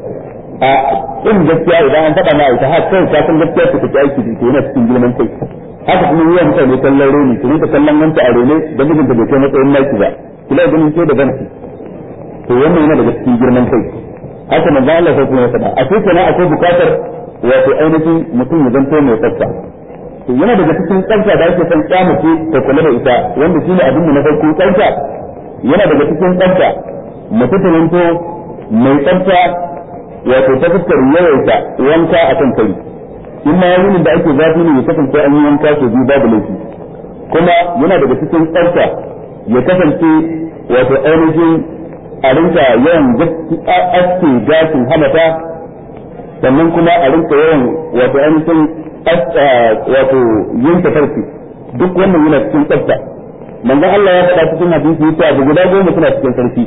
a in gaskiya idan an faɗa ma ita har kai ka san gaskiya ta take aiki da yana cikin girman kai haka kuma yi wa mutane kallon roni su rika kallon wanta a rene da mijinta bai kai matsayin naki ba kila ganin ce da ganki to wannan yana daga cikin girman kai haka manzo Allah sai kuma ya faɗa a cikin kana akwai bukatar wato ainihin mutum ya zanto mai tsafta to yana daga cikin tsafta da ake son kyamace ta kula da ita wanda shine abin da na farko tsafta yana daga cikin tsafta mutum ta zanto mai tsafta wato ta fuskar yawaita wanka akan kai in ma yayin da ake zafi ne ya kasance an yi wanka so biyu babu laifi kuma yana daga cikin tsafta ya kasance wato ainihin a rinka yawan aske gashin hamata sannan kuma a rinka yawan wato ainihin wato yin tafarki duk wannan yana cikin tsafta manzon Allah ya faɗa cikin hadisi yace abu guda goma suna cikin sarki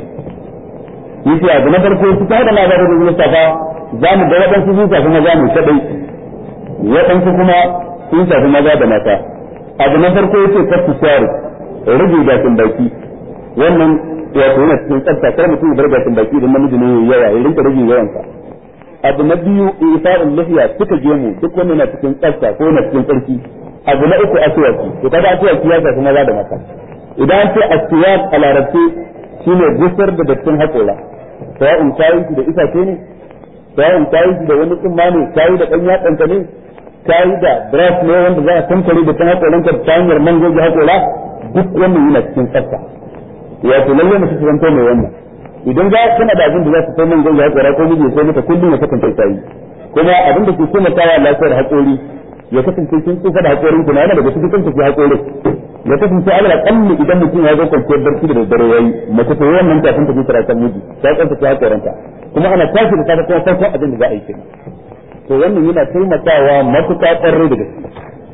yace abu na farko su ta da labarin da Mustafa za mu ga waɗansu sun shafi maza mu kadai waɗansu kuma sun shafi maza da mata abu na farko yace kasu shari rage gashin baki wannan wato yana cikin tsafta kar mutum ya bar gashin baki idan namiji ne yawa ya rinka rage yawansa abu na biyu ifa'ul lahiya suka gemu duk wannan yana cikin tsafta ko yana cikin tsarki abu na uku aswaki to kaga aswaki ya shafi maza da mata idan an ce aswak a larabci shine gusar da dattin haƙora sawa'un kayi shi da itace ne sawa'un kayi shi da wani tsumma ne kayi da ɗan yatsanka ne kayi da brush ne wanda za a kankare da ta haƙoranka ta hanyar man goge haƙora duk wannan yana cikin tsafta wato lalle mutum su zanto mai wannan idan za kana da abin da za su sai man goge haƙora ko miji sai mata kullum ya kasance ta yi kuma abin da ke taimakawa lafiyar haƙori ya kasance sun tsufa da haƙorin ku na yana daga cikin tafi haƙorin ya kasance ala kalli idan mutum ya zo kwanciyar barci da daddare yayi mace ta wannan kafin ta fitara kan miji ta tsanta haƙoranta kuma ana tashi da safe kuma farko abin da za a yi kenan to wannan yana taimakawa matuƙa ƙwarai da gaske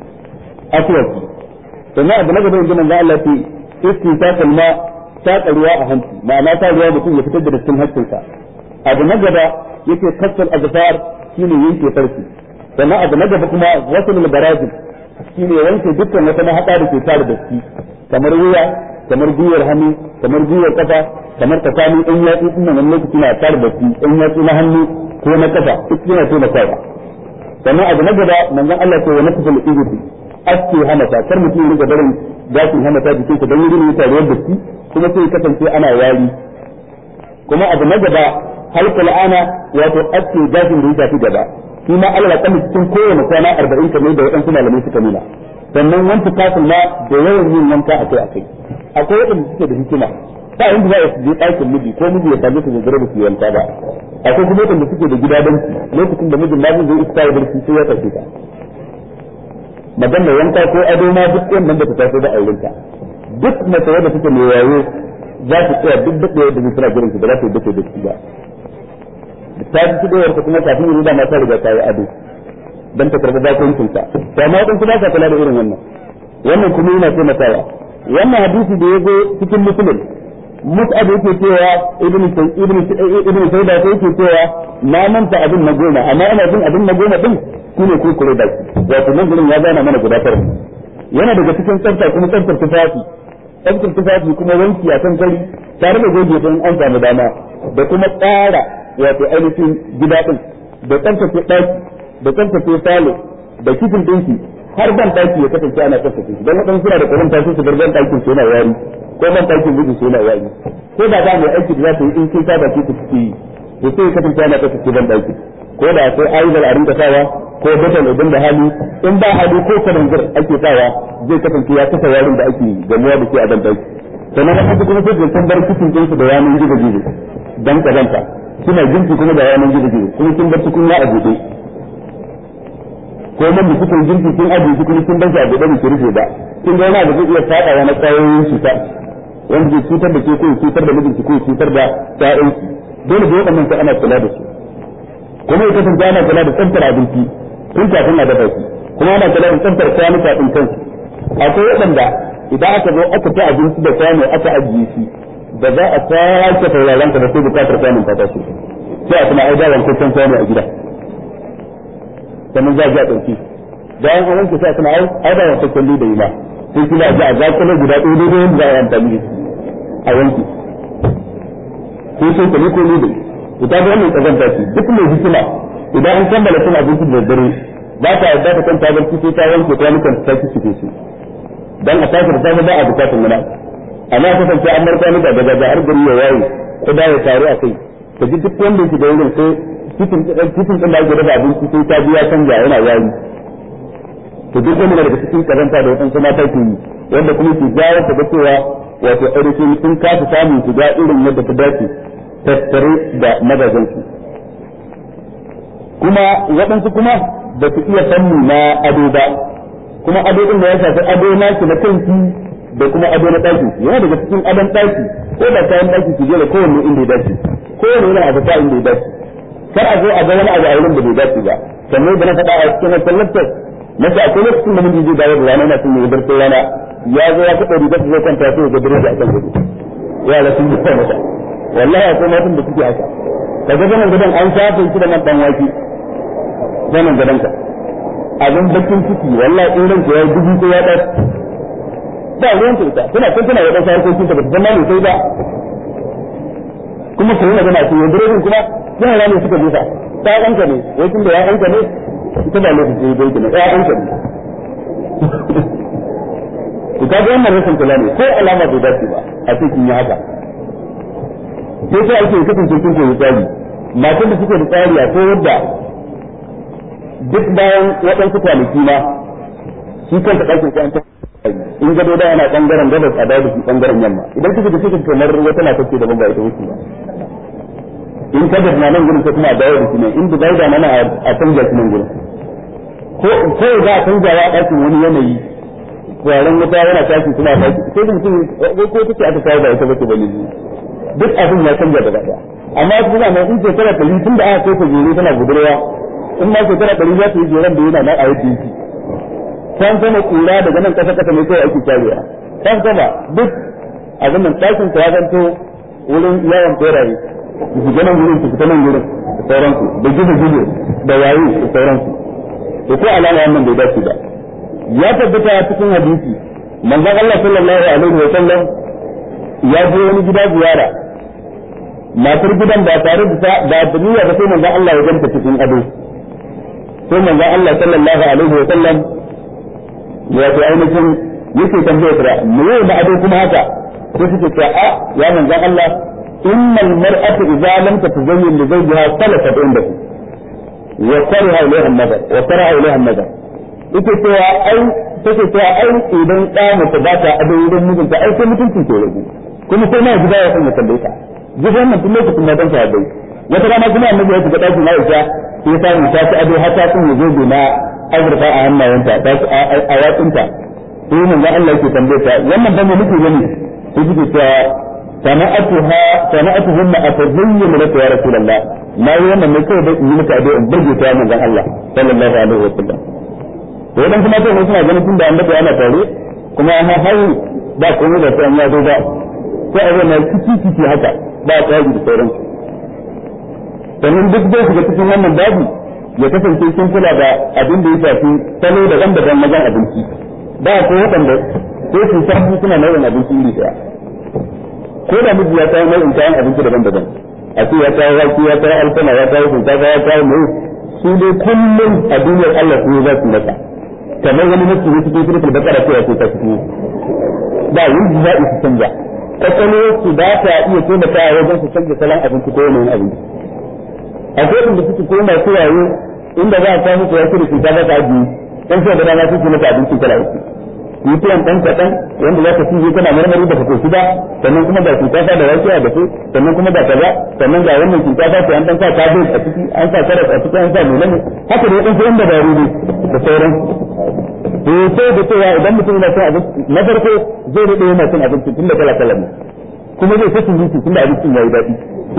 aswaki sannan abu na gaba yanzu manzo Allah ce ta kalma ta ƙaruwa a hanci ma'ana ta ruwa mutum ya fitar da cikin hancinsa abu na gaba yake kasal azfar shine yanke farki sannan abu na gaba kuma wasul barajin shine wanke dukkan wata mahaɗa da ke tare da shi kamar wuya kamar gwiwar hannu kamar gwiwar kafa kamar tsakanin ɗan yatsu ɗin nan wani lokaci na tare da shi ɗan yatsu na hannu ko na kafa duk yana taimakawa sannan abu na gaba manzon Allah ce wa nafsul ibti aske hamata kar mutum ya riga barin gashin hamata jikinsa don yin yin tarewar da shi kuma sai kasance ana wari kuma abu na gaba halkal ana wato aske gashin da ya tafi gaba shi ma Allah kan cikin kowane kwana 40 kamar da waɗansu malamai suka nuna sannan wanka kafin ma da yawan yin wanka akai akwai waɗanda suke da hikima ba inda za a je ɗakin miji ko miji ya same su da su yanka ba akwai kuma waɗanda suke da gidadanci lokacin da mijin ma zai iska ya barci sai ya tafi ta maganar wanka ko ado ma duk wannan da ta taso da aurenka duk mace wadda take mai wayo za ta tsaya duk daɗewar da zai suna gurin ba za ta yi dace da shi ba ta ji tudewar ta kuma kafin ruda mata riga ta yi ado dan ta karɓi bakuncin sa to amma wadansu ba sa kula da irin wannan kuma yana taimakawa. Wannan hadisi da ya zo cikin Muslim Mus'ab yake cewa ibn Sayda yake cewa na manta abin na goma amma ina jin abin na goma din shine kurkure baki wato nan gurin ya gana mana guda tara yana daga cikin tsafta kuma tsaftar tufafi kuma wanki a kan kari tare da goge din an samu dama da kuma tsara wato ainihin gida din da tsaftace daki da tsaftace falo da kifin dinki har ban daki ya kasance ana tsaftace shi dan wadansu suna da karanta su bar ban dakin su yana wari ko ban dakin gudu su yana wari ko da ba mai aiki da za ta yi in kin ta baki ku ciki to sai ka kasance ana tsaftace ban daki ko da sai ayyukan a rinka sawa ko batal idan da hali in ba hali ko kadangar ake sawa zai kasance ya kasa warin da ake gamuwa da shi a ban daki sannan haka kuma sai kan bar kicin din su da yanan gizo dan kazanta suna jinki kuma da yanan gizo kuma kin bar tukunya a buɗe ko mun da cikin girki kin aje shi kuma kin bar shi a buɗe ki rufe ba kin ga yana da zai iya fadawa na tsayoyin shi ta wanda zai cutar da ke ko cutar da mijinki ko cutar da ƴaƴanki dole da waɗannan sai ana kula da su kuma ita tun ana kula da tsantar abinci tun kafin a dafa shi kuma ana kula da tsantar kwanuka din kansu akwai waɗanda idan aka zo aka ci abinci da kwano aka ajiye shi da za a sake tauraron ka da sai bukatar kwanon ta tashi sai a kuma aida wanko kan kwano a gida sannan za a ji a ɗauki bayan an wanke sai a kuma aida wanko kwallo da yima sai kila a ji a zakalo guda ɗaya daidai yadda za a yi amfani da a wanke ko sai ka ne ko ne da ita da wannan kazanta ce duk mai hikima idan an kammala cin abinci da dare ba ta yarda ta kwanta barci sai ta wanke kwanukan ta cike su dan a tashi da safe ba a bukatun mana amma ta san an marka mata daga har gari ya waye ko da ya taru a kai ta ji duk wanda yake da wurin sai cikin din da ake dafa abinci sai ta biya canja yana wayi to duk wanda daga cikin kazanta da wasan mata ke yi wanda kuma ke jawo ta ga cewa wato ainihin sun kasa samun su ga irin yadda ta dace tattare da mazajensu kuma waɗansu kuma ba su iya fanni na ado ba kuma ado ɗin da ya shafi ado na na kanki da kuma ado na ɗaki yana daga cikin adon ɗaki ko da kayan ɗaki su jera kowanne inda ya dace kowanne yana abu ta inda ya dace kar a zo a ga wani abu a wurin da bai dace ba sannan da na faɗa a cikin wannan lantar na ce akwai lokacin da miji zai dawo da rana yana son ya bar sai rana ya zo ya kaɗa rigar da zai kwanta sai ya ga dare da akan gudu yara sun yi mata wallahi akwai matan da suke haka kaga ganin gidan an shafe shi da man dan waki ganin gidan ka abin bakin ciki wallahi in ranka ya dubi ko ya dace ba ruwan ta ita tana tana da wasu harkokin ta ba ta zama ne sai ba kuma sai magana ce direbin kuma yana ne suka bisa ta ɗanka ne wai tun da ya ɗanka ne ita ba lokaci da yake ne ya ɗanka ne ita ga wannan rashin kula ne ko alama bai dace ba a cikin yi haka sai sai ake kasance cikin koyi tsari matan da suke da tsari a ko yadda duk bayan waɗansu kwanaki ma shi kanta ɗakin ko an ta in gado da yana ɓangaren gabas a dawo da shi ɓangaren yamma idan kuka da suke kamar wata na tace daban ba ita wuce ba in ka da nan gurin sai kuma a dawo da shi ne in da bai da mana a canja shi nan gurin ko za a canja wa ɗakin wani yanayi kwaran wuta yana tashi suna tashi sai da mutum ko take aka kawo da ita bace bane duk abin ya canja daga daya amma kuma mai in shekara 100 tun da aka kai ta jere tana budurwa in ma shekara 100 za ta yi jeren da yana na a yadda yake kan sama kura daga nan kasa kasa mai kai ake kariya kan sama duk abin nan ɗakin ta ya zanto wurin yawan beraye su shiga nan wurin su fita nan wurin da sauransu da gizo da waye da sauransu to ko alama wannan bai dace ba ya tabbata cikin hadisi manzon Allah sallallahu alaihi wa sallam ya je wani gida ziyara matar gidan ba tare da duniya ba sai manzon Allah ya ganta cikin ado sai manzon Allah sallallahu alaihi wa sallam wato ainihin yake tambaye ta me ne da ado kuma haka ko suke cewa a ya manzon Allah innal mar'atu idza lam tatazayyin li zawjiha talafat indahu wa karaha ilayha an-nazar ita cewa ai take cewa ai idan da mace ba ta ado idan mijinta ai sai mutunci ke rage kuma sai na gida ya san ya tambaye ta gidan nan tun lokacin da dan sa dai wata rana kuma annabi ya shiga dakin Aisha sai ta mu ta ado har ta kun yazo na azurfa a hannayenta ta a yatsunta sai mun ga Allah yake tambaye ta wannan dan muke gani sai kike cewa sana'atuhunna atazayyin laka ya rasulullah na yi wannan mai kawai da yi maka addu'a in burge ta manzon Allah sallallahu alaihi wa sallam to idan kuma sai suna ganin tunda annabi ana tare kuma ana hayi ba komai da sai ya zo ba sai a wannan kici haka ba tsari da sauran sannan duk da su ga cikin wannan babu ya kasance sun kula da abin da ya shafi salo daban-daban mazan abinci ba ko waɗanda sai su shafi suna nau'in abinci iri ɗaya ko da miji ya kawo nau'in kayan abinci daban-daban a ce ya kawo waki ya kawo alkama ya kawo shinkafa ya kawo mai su dai kullum a duniyar Allah su za su masa kamar wani mutum ne cikin suratul baqara ko ya ce ta cikin ba yin za su canja kwakwalwar su ba ta iya taimakawa wajen su canja salon abinci ko yanayin abinci akwai inda suke ko masu wayo inda za a samu kuwa da shinkafa ta ajiye dan sai da dama suke mata abinci kala uku yi tuwon ɗan kaɗan wanda za ka ci kana marmari da kake shida sannan kuma ga shinkafa da wake a dafe sannan kuma ga kaza sannan ga wannan shinkafa sai an ɗan sa kabeji a ciki an sa karas a ciki an sa menene haka da ɗan sai da daru ne da sauran to sai da cewa idan mutum yana cin abinci na farko zai daɗe yana cin abinci tun da kala kala ne kuma zai ta cin tun da abincin ya yi daɗi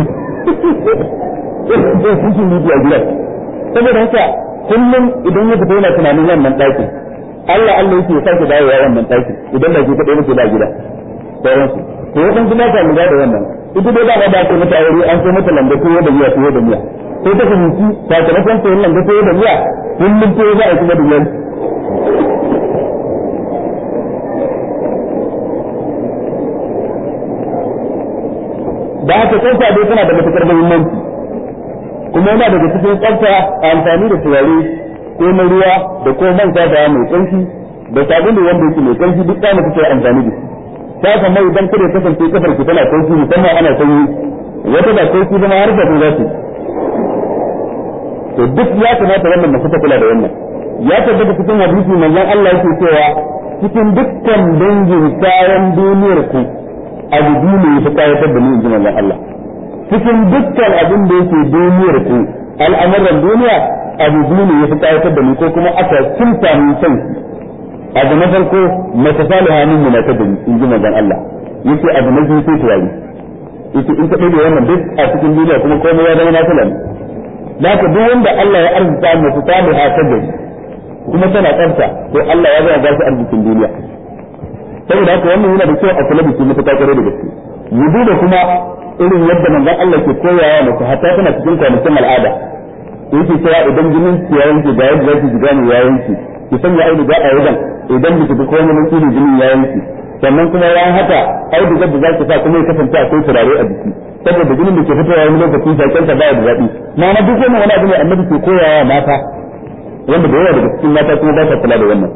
zai cikin a gidan saboda haka kullum idan ya fita yana tunanin wannan ɗakin Allah yake ya sake dawowa wannan ɗakin idan da ke kaɗai nake da gida sauransu to wasan kuma ta lura da wannan ita dai ba da ake mata aure an sai mata lamba ko da miya ko da miya sai ta fahimci sakamakon sai lamba ko da miya kullum ko za a kuma da miya da haka kanta dai tana da matukar muhimmanci kuma yana daga cikin tsafta amfani da turare ko na ruwa da ko man da mai kanshi da sabulu wanda yake mai kanshi duk da muke amfani da shi ta kuma idan kare kasance kafar ki tana kanshi musamman ana sanyi wata da kanshi kuma har da za su to duk ya kamata wannan mace ta kula da wannan ya tabbata cikin hadisi manzon Allah yake cewa cikin dukkan dangin kayan duniyar ku abu biyu ne ya kayatar da ni in ji manzon Allah cikin dukkan abin da yake duniyar ku al'amuran duniya abu biyu ne ya fi kayatar da ni ko kuma aka kinta min san abu na farko mace saliha min na ta dani in ji manzon Allah yace abu na biyu sai turare yace in ka dade wannan duk a cikin duniya kuma komai ya zama nafila ne da ka duk wanda Allah ya arzuta mace saliha ta dani kuma tana tsafta to Allah ya zama ba shi arzikin duniya saboda haka wannan yana da kyau a kula da shi mata kare da gaske mu duba kuma irin yadda manzon Allah ke koyawa mace hatta tana cikin kwanakin al'ada yake cewa idan jinin ya yanke ga yadda zaki jiga ne ya yanke ki sanya auduga a wajen idan biki duk wani mun tsiri jinin ya yanke sannan kuma ran haka auduga da zaki sa kuma ya kasance akwai turare a jiki saboda jinin da ke fitowa wani lokaci shakken ta baya da daɗi na duk wani abu ne annabi ke koyawa mata wanda da yawa daga cikin mata kuma ba ta kula da wannan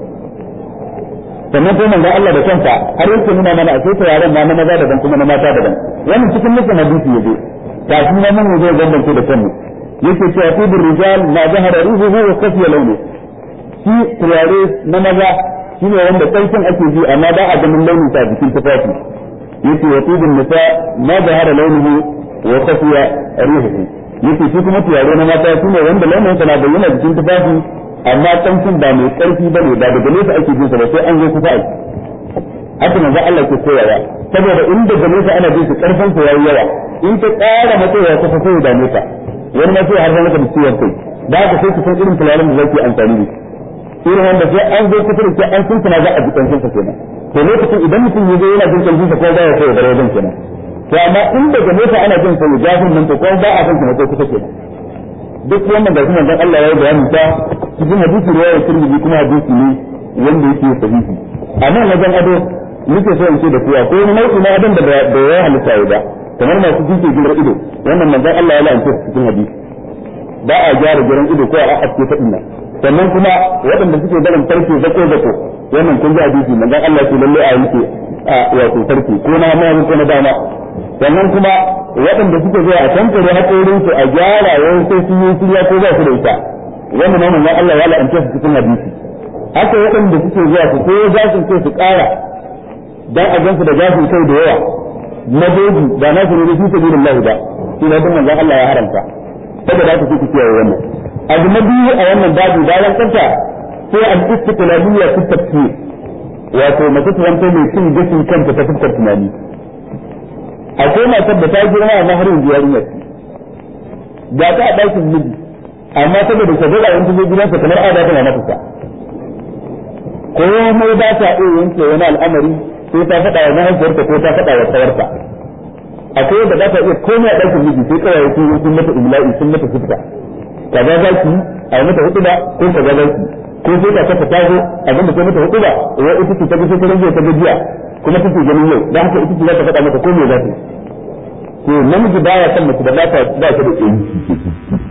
sannan kuma manzon Allah da kansa har yake nuna mana a sai turaren ma na maza daban kuma na mata daban wannan cikin nufin hadisi yaje ta shi ma mun zai gambance da kanmu yake cewa tibur rijal ma zahara ruhuhu wa khafiya lawnu shi turare na maza shine wanda sarkin ake ji amma ba a ganin launin sa jikin tufafi yake wa tibur nisa ma zahara lawnuhu wa khafiya ruhuhu yake shi kuma turare na mata shine wanda launin sa na bayyana jikin tufafi amma kamshin ba mai karfi bane ba daga nesa ake jin sa ba sai an zo kusa ai haka manzo Allah ke koyawa saboda in daga nesa ana jin su karfin sa yayi yawa in ta ƙara matsayawa ta sai da nesa wani ma sai har zama da ciwon kai da haka sai ku san irin turaren da zaki amfani da irin wanda sai an zo kusa da shi an sun tana za a ji kanshin sa kenan to lokacin idan mutum ya zo yana jin kanshin sa ko ba ya so ya bar wajen kenan to amma in daga nesa ana jin sa jafin nan to ko ba a san sa ko kusa kenan duk wannan da kuma dan Allah ya yi bayani ta cikin hadisi riwayar Tirmidhi kuma hadisi ne wanda yake sahihi amma wajen ado nake so in ce da kuwa ko nau'i na adon da ya halitta ya ba kamar masu jike gidan ido wannan manzon Allah ya la'anta cikin hadisi ba a gyara gidan ido ko a aske ta dinnan sannan kuma waɗanda suke barin farke zako wannan kun ji hadisi manzon Allah ya ce lalle a yake wato farke ko na ma ko na dama sannan kuma waɗanda suke zuwa a tankare haƙorin su a gyara yayin sai su yi shirya ko ba su da ita wannan ma manzon Allah ya la'anta su cikin hadisi haka waɗanda suke zuwa su ko gashin kai su ƙara dan a gansu da gashin kai da yawa na dogi ba na su ne da su sabilillah ba shi ne dan manzon Allah ya haramta saboda haka sai ku kiyaye wannan abu na biyu a wannan babu bayan kanta sai al-istiqlaliyya fi tafsir wato mace ta zanto mai cin gashin kanta ta fuskar tunani akwai matar da ta girma a maharin yarinya ga ta a ɗakin miji amma saboda ka daga wani zai gidansa kamar ada tana mata komai ba ta iya yanke wani al'amari sai ta faɗa wa mahaifiyarta ko ta faɗa wa tsawarta akwai wanda za ta iya komai a ɗakin miji sai kawai sun mata imla'i sun mata fuska kaza za ki a mata hutuba ko kaza za ki ko sai ka kafa tazo abinda sai mata hutuba wa ita ce ta ga sai ta rage ta gajiya kuma take ganin yau dan haka ita ce za ta faɗa mata komai za ta to namiji baya san mace da ba ta da tsayi